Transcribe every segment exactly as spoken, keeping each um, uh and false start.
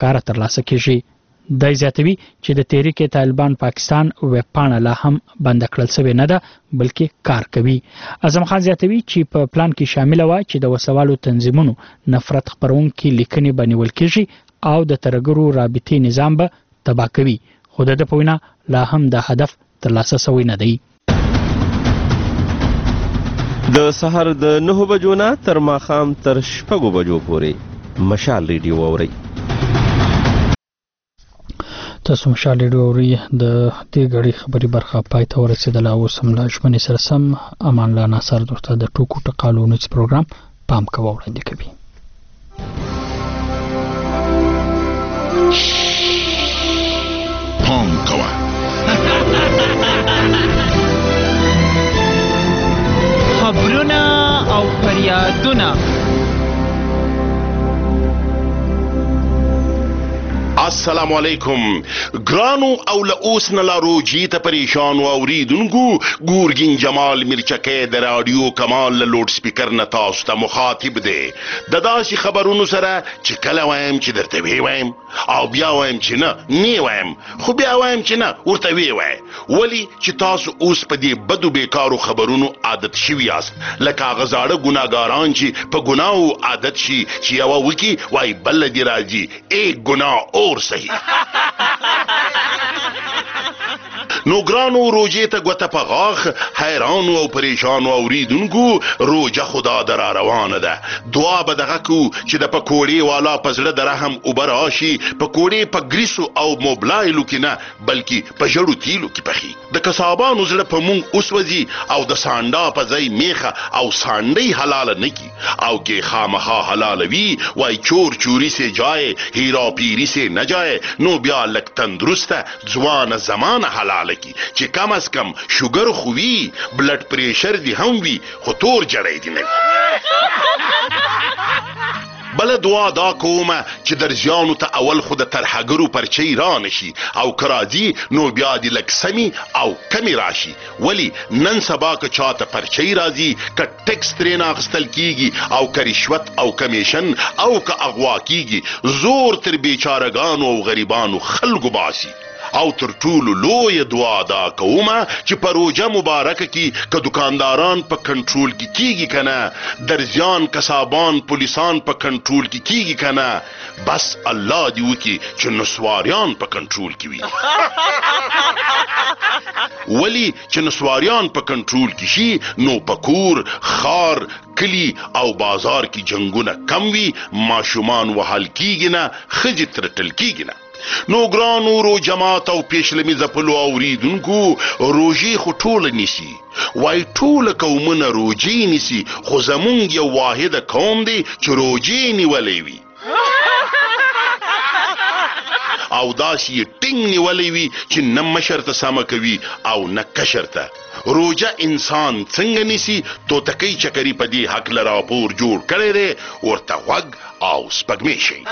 ښکاره ترلاسه کیږي. دی زیاتوي چې د تحریک طالبان پاکستان ویبپاڼه لا هم بنده کړل شوې نه ده بلکې کار کوي. اعظم خان زیاتوي چې په پلان کې شامل و چې د وسوالو تنظیمونو نفرت خپرونکي لیکنې به نیول کیږي او د ترهګرو رابطې نظام به تباه کوي، خو د ده په وینا لا هم دا هدف ترلاسه شوی نه دی. د سهار د نهو بجو نه تر ماښام تر شپږو بجو پورې مشال ریډیو اورئ. تاسو مشال ریډیو اورئ. د دې غړي خبري برخه پای ته ورسېدله. اوس هم له ژمنې سره سم امان الله ناصر دوستا د ټوکو ټقالو نوز پروګرام پام کوه وړاندې کوي. پام کوه خبرونه او فریادونه. السلام علیکم ګرانو او له اوس نه لا روجي ته پریشانو اوریدونکو ګورګین جمال مرچکې د رادیو کمال له لوډ سپیکر نه تاسو ته مخاطب دی د داسې خبرونو سره چې کله وایم چې درته وی وایم او بیا وایم چې نه نه وایم خو بیا وایم چې نه ورته وی وای ولی چې تاسو اوس په دې بدو بیکارو خبرونو عادت شوي یاست لکه هغه زاړه ګناګاران چې په ګناو عادت شي چې یوه وکي وای بل دې راځي ایک ګناه اور صحیح. نو ګرانو روجې ته ګوته په غاښ حیرانو او پریشانو اوریدونکو روجه خدا در روانه ده. دعا به دغه کو چې د پکوړې والا په زړه د رحم اوبه راشي. پکوړې په ګریسو او موبلایلو کې نه بلکې په ژړو تیلو کې پخي. د کسابانو زړه په مونږ اوسوځي او د سانډا په ځای میخه او سانډۍ حلاله نه کی او کې خامخا حلاله وي وای چور چوری سے جائے هیرا پیری سے نه جائے. نو بیا لک تندرسته ځوانه زمانه حلاله کی چې کم از کم شوګر خووي بلډ پریشر دی هم وي خو تور جړی دی نه. بل دعا دا کومه چې درځانو ته اول خو د ترهګرو پرچی را نشي او کراځي نو بیا دی لک سمی او کمی راشي. ولی نن سبا که چاته پرچی راځي که ټیکس ترې اخیستل کیږي او که رشوت او کمیشن او که اغوا کیږي زور تر بیچارهګانو او غریبانو خلکو باسي. او تر ټولو لوی دعا دا کومه چې په روژه مبارکه کې که دکانداران په کنټرول کې کیږي کنه درزیان کسابان پولیسان په کنټرول کې کیږي کنه بس الله دی وکي چې نسواریان په کنټرول کې وي. ولی چې نسواریان په کنټرول کې شي نو پکور خار کلی او بازار کې جنگونه کم وي ماشومان وحل کیږي نه خځې ترټل کیږي نه. نو ګرانو رو جماعت او پیشلمی زپلو اوریدونکو روجی خو ټول نیسی وای ټول قومونه روجی نیسی خو زمونږ یو واحد قوم دی چې روجی نیولې وي او داسې ټینګ نیولې وي چې نه مشر ته سمه کوي او نه کشر ته. روجه انسان څنګه نیسی توتکۍ چکري په دې هکله راپور جوړ کړی دی ورته غوږ او سپږمې شي.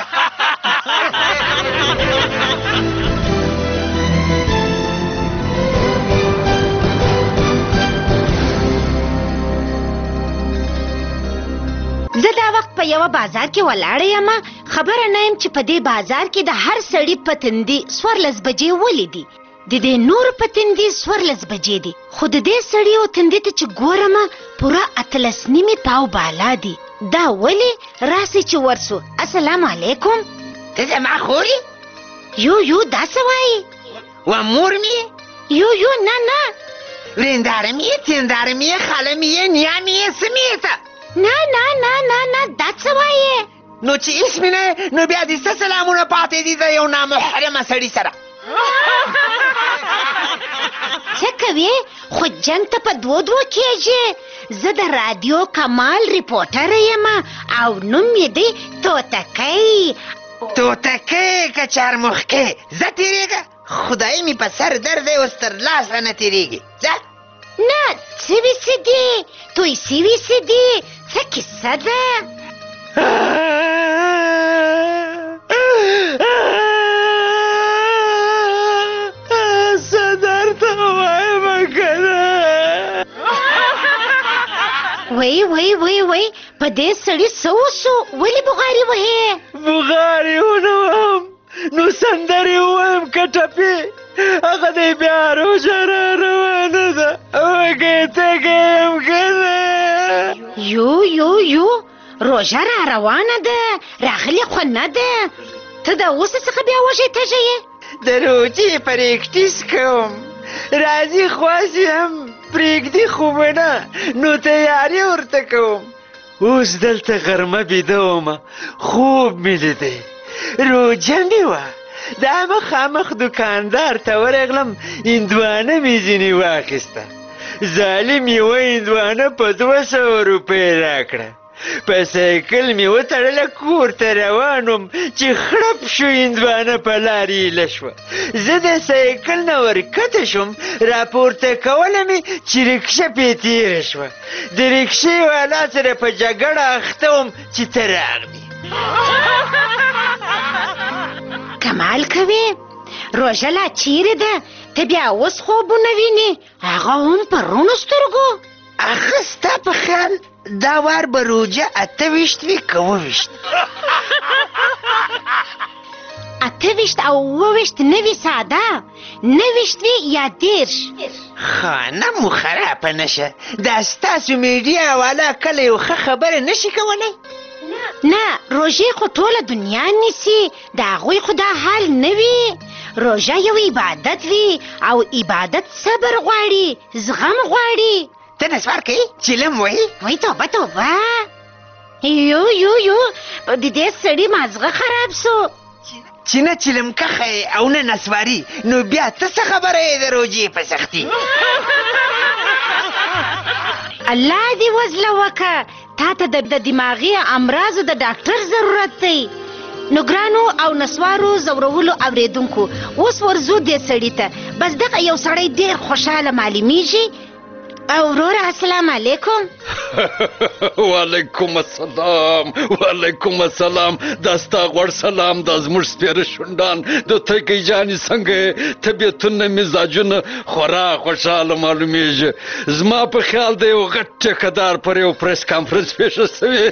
زه دا وخت په یوه بازار کې ولاړه یم خبره نه یم چې په دې بازار کې د هر سړي په تندي څوارلس بجې ولیدي د دې نور په تندي څوارلس بجې دي خو د دې سړي او تندي ته چې ګورم پوره اتلس نیمې پاو بالا دي. دا ولې راسئ چې ورسو. السلام علیکم. ته زما خور یې؟ یو یو دا څه وایي؟ و مور مې یې؟ یو یو نه نه ورېنداره مې یې تېنداره مې یې خاله مې یې نیا مې یې څه مې یې ته؟ نه نه نه نه نه دا څه وایې؟ نو چې هېڅ مې نه نو بیا دې څه سلامونه پاتې دي د یو نامحرمه سړي سره؟ څه کوې خو جنګ ته په دوه دوه کېږې. زه د رادیو کمال ریپورټر یم او نوم یې دی توتکۍ. توتکۍ که چارمخکۍ زه تېرېږه خدای مې په سر درد دی اوس تر لاسه نه تېرېږي. ځه نه سوي څه دي توی سوي څه دي څه کیسه ده؟ وای وای وای وای په دې سړي څه وسو ولې بغارې وهې؟ بغارې ونه وهم سندرې ووایم که ټپې هغه دی بیا روژه را روانه ده وږی تږی یم که نه یو یو یو روژه را روانه ده راغلې خو نه ده ته د اوسه څخه بیا وږی تږی یې د روژې پریکټیس کوم راځي خواسي هم پرېږدي خو به نه نو تیاري ورته کوم اوس دلته غرمه بیده ومه خوب مې لیدی روژه مې وه دا مخامخ دوکاندار ته ورغلم هندوانه مې ځینې واخیسته ظالم یوه هندوانه په دوه سوه روپۍ راکړه په سایکل مې وتړله کور ته روان وم چې خړپ شو هندوانه په لارې ایله شوه زه د سایکل نه ورکته شوم راپورته کوله مې چې رکشه پې تېره شوه د رکشې والا سره په جګړه اخته وم چې ته راغلې کمال کوي روژه لا چیرې ده ته بیا اوس خوبونه وینې هغه هم په رڼو سترګو هغه ستا په خیال دا وار به روژه اته ویشت وي که اوه ویشت اته ویشت او اوه ویشت نه وي ساده نه ویشت وي یا دېرش خانه مو خرابه نشه دا ستاسو میډیا والا کله یو ښه خبره نشي کولی نه روژې خو ټوله دنیا نیسي د هغوی خو دا حال نه وي روژه یو عبادت وي او عبادت صبر غواړي زغم غواړي ته نسوار کوي چیلم وایي وای توبه توبه یو یو یو د دې سړي مازغه خراب سو چې نه چیلم کښی او نه نسواري نو بیا ته څه خبره یې د روژې په سختي الله دې وزله وکه تا ته د دماغي امراضو د ډاکټر ضرورت دی نو ګرانو او نسوارو زورولو اوریدونکو اوس ورځو دې سړي ته بس دغه یو سړی ډېر خوشحاله معلومیږي او وروره السلام علیکم وعلیکم السلام وعلیکم السلام دا ستا غوړ سلام دا زموږ سپېره شونډان د تږۍ جانې څنګه طبیعتونه مزاجونه خورا خوشحاله معلومیږي زما په خیال د یو غټ ټیکهدار پر یو پریس کانفرنس پیښه سوې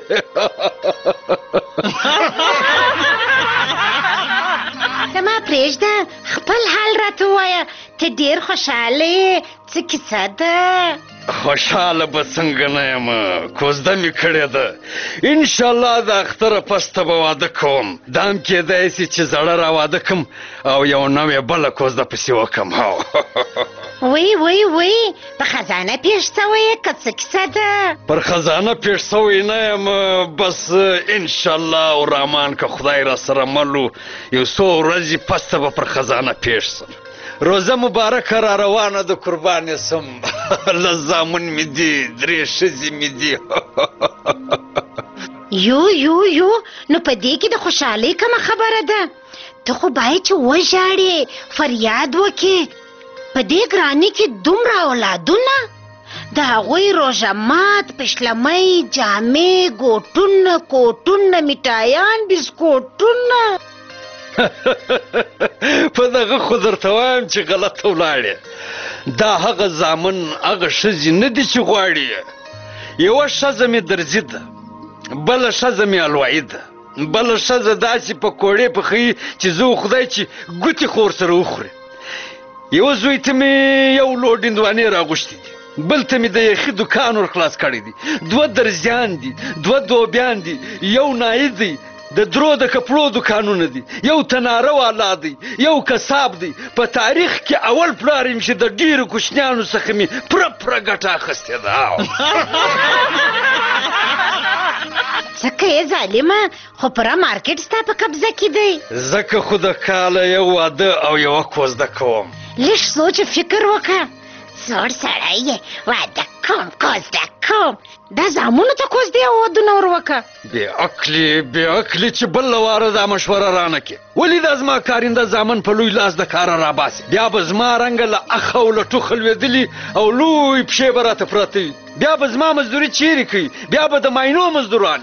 زما پرېږده خپل حال راته ووایه ته ډېر خوشحاله یې څه کیسه ده خوشحاله به څنګه نه یم کوزده مې کړې ده انشاءالله د اختره پسته به واده کوم دا هم کیدای سي چې زړه را واده کړم او یو نوې بله کوزده پسې وکړم وی وی وی په خزانه پیښ سوی که څه کیسه ده پر خزانه پیښ سوی نه یم بس انشاءالله او رحمان که خدای را سره مل یو څو ورځې پسته به پر خزانه پیښ سم روزه مبارکه را روانه د قربانې سم له زامن مې دي درې ښځې مې دي یو یو یو نو په دې کې د خوشحالۍ کومه خبره ده ته خو باید چې وژاړې فریاد وکې په دې ګرانۍ کې دومره اولادونه د هغوی روژه مات پشلمۍ جامې ګوټونه کوټونه میټایان بسکوټونه په دغه خو درته وایم چې غلطه ولاړې دا هغه زامن هغه ښځې نه دي چې غواړي یوه ښځه مې درځي ده بله ښځه مې الوایي ده بله ښځه داسې پکوړې پخوي چې زه خدای چې ګوتې خو ورسره وخورې یوه زوی ته مې یو لوډ هندوانې راغوښتې دي بل ته مې د یخي دوکان ور خلاص کړی دي دوه درزیان دي دوه دوبیان دي یو نایي دی د درو د کپړو دوکانونه دي یو تناره والا دی یو کساب دی په تاریخ کې اول پلار یم چې د ډېرو کوچنیانو څخه مې پوره پوره ګټه اخیستې ده ځکه یې ظالمه خو پوره مارکېټ ستا په قبضه کې دی ځکه خو د کاله یو واده او یوه کوزده کوم لږ سوچ فکر وکړه زوړ سړی یې واده کوم کوزده کوم دا زامنو ته کوزدې او ودونه ور وکړه بې عقلې بې عقلې چې بله واره دا مشوره رانه کړې ولې دا زما کارنده زامن په لوی لاس د کاره راباسي بیا به زما رنګه له اخه او له ټوخه لوېدلي او لوی پښې به راته پراته وي بیا به زما مزدوري چیرې کوي بیا به د ماینو مزدوران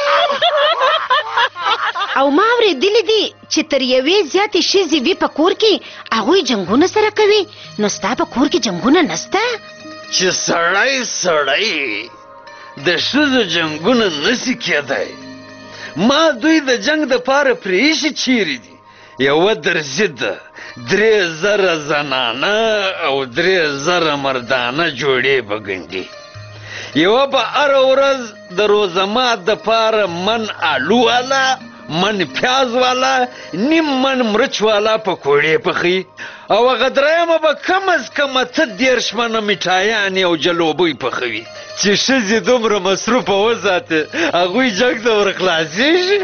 او ما اورېدلي دي چې تر یوې زیاتې ښځې وي په کور کې هغوی جنګونه سره کوي نو ستا په کور کې جنګونه نسته چې سړی سړی د ښځو جنګونه نسي کېدی ما دوی د جنګ دپاره پرېښي چیرې دي یوه درځي ده درې زره زنانه او درې زره مردانه جوړې به ګنډي. یوه به هره ورځ د روزمات دپاره من آلو والا، من پیاز والا، نیم من مرچ والا پکوړې پخوي، او هغه درېیمه به کم از کم اته دېرش منه میټایانې او جلوبۍ پخوي چې ښځې دومره مصروفه وساتې هغوی جګ ته ورخلاصېږي.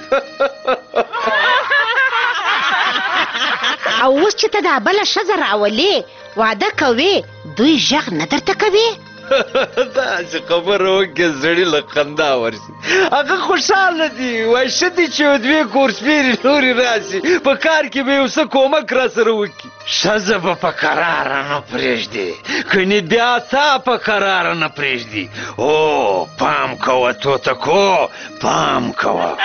او اوس چې ته دا بله ښځه راولې واده کوې دوی غږ نه درته کوي؟ داسې خبره وکړې زړي له خندا ورشي. هغه خوشحاله دي، وایي ښه دي چې یو دوې کورسپېرې نورې راشي، په کار کې به یو څه کومک را سره وکړي. ښځه به په قراره نه پرېږدي، کنې بیا تا په قراره نه پرېږدي. او پام کوه توتکو، پام کوه.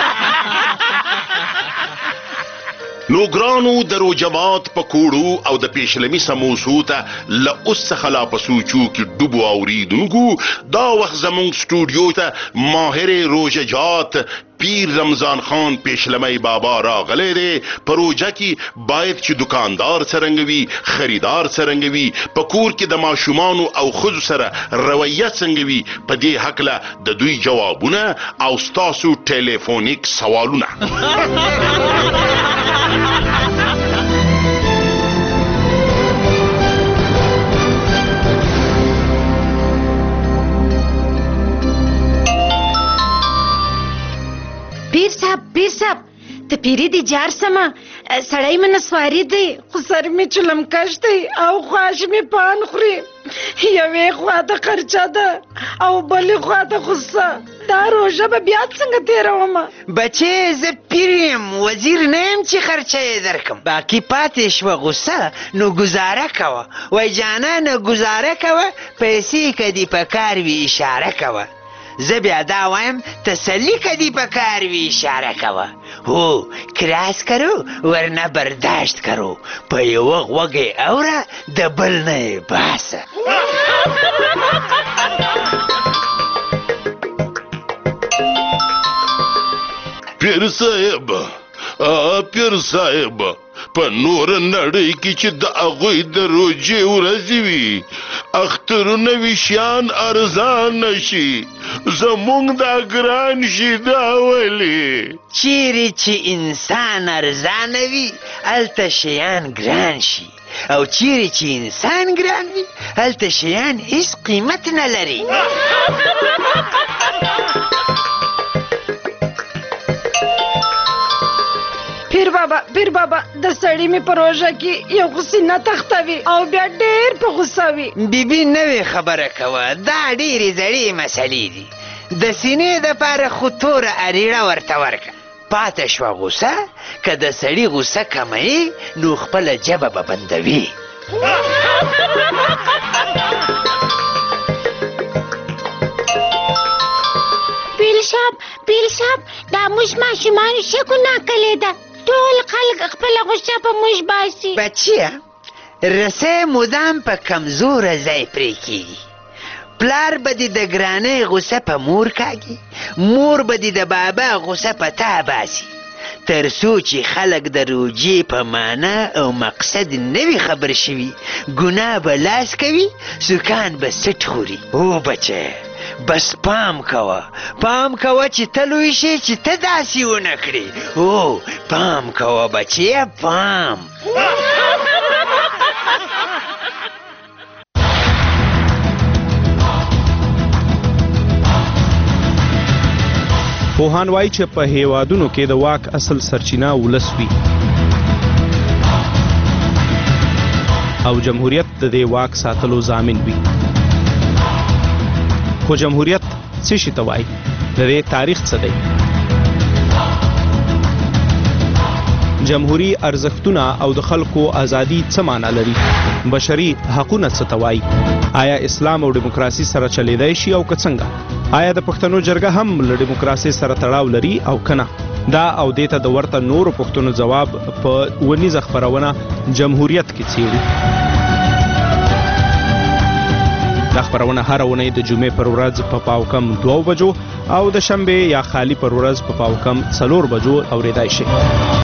نو ګرانو د روجمات پکوړو او د پیشلمي سموسو ته له اوس څخه لا په سوچو کې ډوبو اورېدونکو، دا وخت زموږ سټوډیو ته ماهر روژه جات پیر رمضان خان پیشلمی بابا راغلی دی. په روژه کې باید چې دکاندار څرنګه وي، خریدار څرنګه وي، په کور کې د ماشومانو او ښځو سره رویه څنګه وي، په دې هکله د دوی جوابونه او ستاسو ټلیفونیک سوالونه. پیر صاحب پیر صاحب ته پیری دی جار سمه سړی مې نسواري دی، خو سر مې چلمکش دی او خواش مې پان خوري. یوې خوا ته خرچه ده او بلې خوا ته غصه. دا روژه به بیا څنګه تېرومه؟ بچې زه پیر یم، وزیر نه یم چې خرچه یې درکم. باقي پاتې شوه غصه، نو ګزاره کوه. وای جانانه ګزاره کوه، پیسې که دې په کار وي اشاره کوه. زه بیا دا وایم تسلی که دې په کار وي اشاره کوه. هو کراس کرو ورنه برداشت کرو، په یوه غوږې اوره د بل نه یې باسه. پیر صاحب، پیر صاحب، په نور نړۍ کې چې د هغوی د روژې ورځې وي اخترونه وي شیان ارزان نشي، زمونږ دا ګران شي دا ولې؟ چیرې چې انسان ارزانه وي هلته شیان ګران شي، او چیرې چې انسان ګران وي هلته شیان هیڅ قیمت نه لري. پیر بابا پیر بابا د سړی مې په روژه کې یو خو سینه تختوي او بیا ډېر په غوسه وي. بیبي نوې خبره کوه، دا ډېرې زړې مسلې دي. د سینې دپاره خو توره اریړه ورته ورکړه. پاته شوه غوسه، که د سړي غوسه کموي نو خپله ژبه به بندوي. پیر صاحب پیر صاحب دا موږ ماشومانو څه ګناه کړې ده؟ ټول خلک خپله غوسه په موږ باسي. بچیه رسۍ مدام په کمزوره ځای پرې کېږي. پلار به دې د ګرانۍ غوسه په مور کاږي، مور به دې د بابا غوسه په تا باسي. تر څو چې خلک د روجې په معنا او مقصد نه وي خبر شوي، ګناه به لاس کوي، سکان به سټ خوري. او بچه بس پام کوه، پام کوه چې ته لوی شې چې ته داسې ونه کړې. او پام کوه بچیه، پام. پوهان وایي چې په هیوادونو کې د واک اصل سرچینه ولس وي او جمهوریت د دې واک ساتلو ضامن وي. خو جمهوریت څه شي ته وایي؟ د دې تاریخ څه دی؟ جمهوری ارزښتونه او د خلکو ازادي څه معنا لري؟ بشري حقونه څه ته وایي؟ آیا اسلام او دیموکراسي سره چلیدای شي او که څنګه؟ آیا د پښتنو جرګه هم له دیموکراسي سره تړاو لري او کنه؟ دا او دې ته د ورته نورو پښتنو ځواب په ونیزه خپرونه جمهوریت کې څیړو. دا خپرونه هره اونۍ د جمعې پر ورځ په پاو کم دوه بجو او د شنبې یا خالی پر ورځ په پاو کم څلور بجو اورېدای شي.